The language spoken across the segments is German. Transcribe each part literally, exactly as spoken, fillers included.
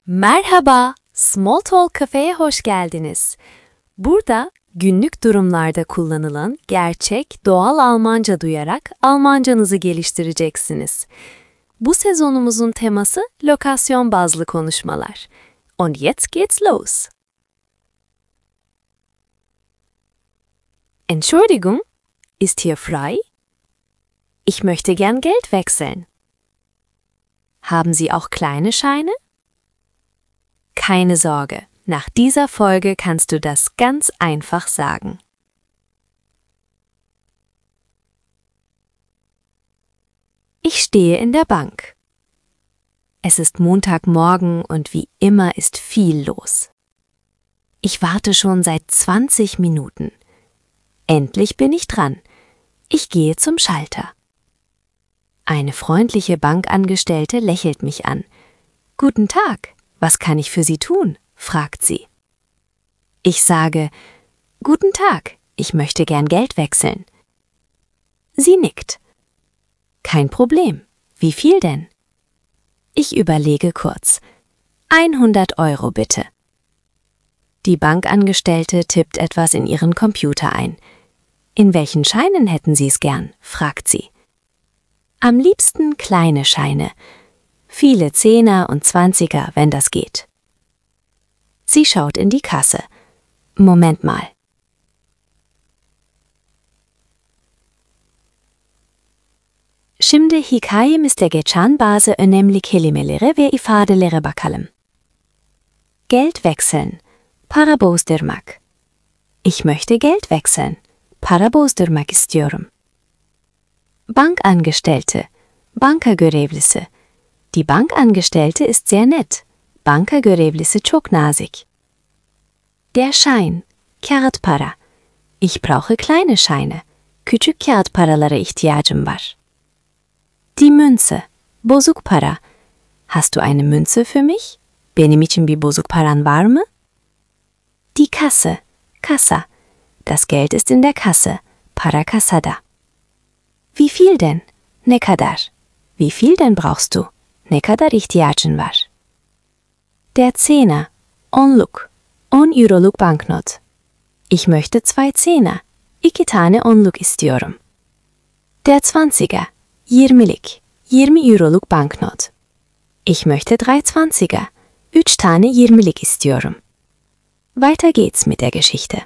Merhaba, Small Talk Cafe'ye hoş geldiniz. Burada günlük durumlarda kullanılan gerçek, doğal Almanca duyarak Almancanızı geliştireceksiniz. Bu sezonumuzun teması lokasyon bazlı konuşmalar. Und jetzt geht's los. Entschuldigung, ist hier frei? Ich möchte gern Geld wechseln. Haben Sie auch kleine Scheine? Keine Sorge, nach dieser Folge kannst du das ganz einfach sagen. Ich stehe in der Bank. Es ist Montagmorgen und wie immer ist viel los. Ich warte schon seit zwanzig Minuten. Endlich bin ich dran. Ich gehe zum Schalter. Eine freundliche Bankangestellte lächelt mich an. Guten Tag. Was kann ich für Sie tun? Fragt sie. Ich sage, Guten Tag, ich möchte gern Geld wechseln. Sie nickt. Kein Problem. Wie viel denn? Ich überlege kurz. hundert Euro bitte. Die Bankangestellte tippt etwas in ihren Computer ein. In welchen Scheinen hätten Sie es gern? Fragt sie. Am liebsten kleine Scheine. Viele Zehner und Zwanziger, wenn das geht. Sie schaut in die Kasse. Moment mal. Şimdi hikayemizde geçen bazı önemli kelimelere ve ifadelere bakalım. Geld wechseln. Para bozdurmak. Ich möchte Geld wechseln. Para bozdurmak istiyorum. Bankangestellte. Banka görevlisi. Die Bankangestellte ist sehr nett. Banka görevlisi çok nazik. Der Schein. Kağıtpara. Ich brauche kleine Scheine. Küçük kağıt paralara ihtiyacım var. Die Münze. Bozuk para. Hast du eine Münze für mich? Benim için bir bozuk paran var mı? Die Kasse. Kassa. Das Geld ist in der Kasse. Para kasada. Wie viel denn? Ne kadar? Wie viel denn brauchst du? Ne kadar ihtiyacın var? Der Zehner. Onluk. On euroluk banknot. Ich möchte zwei Zehner. İki tane onluk istiyorum. Der Zwanziger. Yirmilik. Yirmi euroluk banknot. Ich möchte drei Zwanziger. Üç tane yirmilik istiyorum. Weiter geht's mit der Geschichte.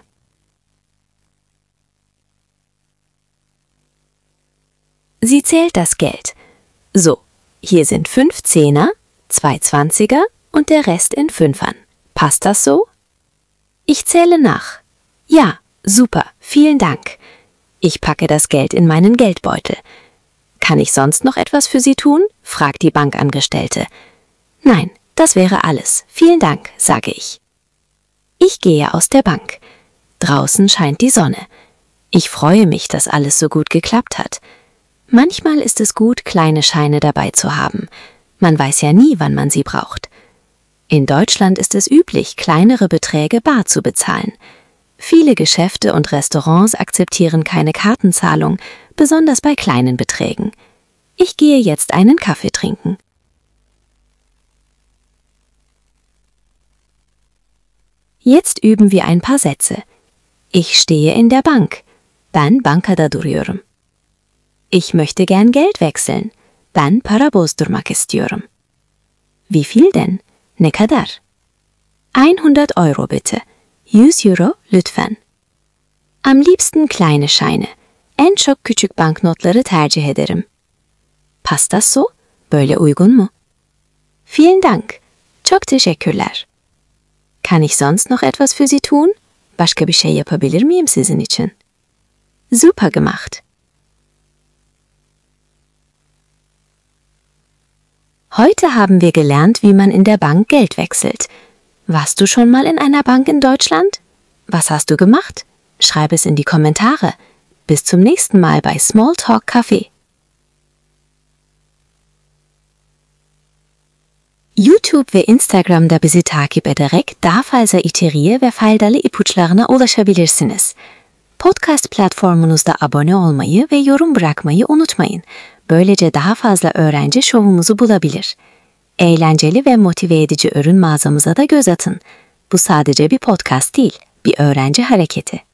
Sie zählt das Geld. So, hier sind fünf Zehner, zwei Zwanziger und der Rest in Fünfern. Passt das so? Ich zähle nach. Ja, super, vielen Dank. Ich packe das Geld in meinen Geldbeutel. Kann ich sonst noch etwas für Sie tun? Fragt die Bankangestellte. Nein, das wäre alles. Vielen Dank, sage ich. Ich gehe aus der Bank. Draußen scheint die Sonne. Ich freue mich, dass alles so gut geklappt hat. Manchmal ist es gut, kleine Scheine dabei zu haben. Man weiß ja nie, wann man sie braucht. In Deutschland ist es üblich, kleinere Beträge bar zu bezahlen. Viele Geschäfte und Restaurants akzeptieren keine Kartenzahlung, besonders bei kleinen Beträgen. Ich gehe jetzt einen Kaffee trinken. Jetzt üben wir ein paar Sätze. Ich stehe in der Bank. Ben bankada duruyorum. Ich möchte gern Geld wechseln. Ben para bozdurmak istiyorum. Wie viel denn? Ne kadar? hundert Euro bitte. yüz euro lütfen. Am liebsten kleine Scheine. En çok küçük banknotları tercih ederim. Passt das so? Böyle uygun mu? Vielen Dank. Çok teşekkürler. Kann ich sonst noch etwas für Sie tun? Başka bir şey yapabilir miyim sizin için? Super gemacht. Heute haben wir gelernt, wie man in der Bank Geld wechselt. Warst du schon mal in einer Bank in Deutschland? Was hast du gemacht? Schreib es in die Kommentare. Bis zum nächsten Mal bei Small Talk Café. YouTube ve Instagram'da bizi takip ederek daha fazla içeriğe ve faydalı ipuçlarına ulaşabilirsiniz. Podcast platformunuzda abone olmayı ve yorum bırakmayı unutmayın. Böylece daha fazla öğrenci şovumuzu bulabilir. Eğlenceli ve motive edici ürün mağazamıza da göz atın. Bu sadece bir podcast değil, bir öğrenci hareketi.